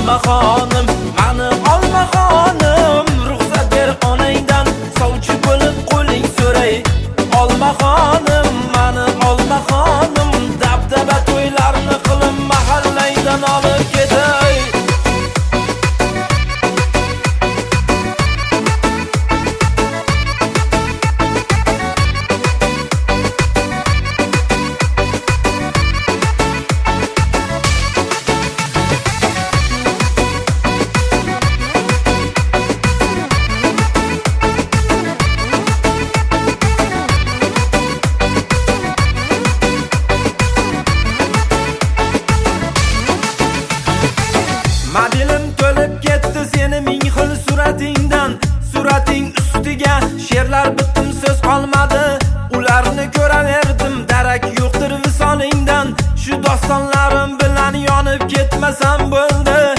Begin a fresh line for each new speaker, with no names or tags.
xonim, mani olma xonim, ruxsat ber onangdan sovchi bo'lib qo'ling so'ray. Olma xonim, mani olma xonim, dabdaba to'ylarni qilib mahallangdan olib ketay. Madilim to'lib ketdi seni ming xil suratingdan. Surating ustiga she'rlar bitdim so'z qolmadi. Ularni ko'raverdim, darak yo'qdir visolingdan. Shu dostonlarim bilan yonib ketmasam bo'ldi.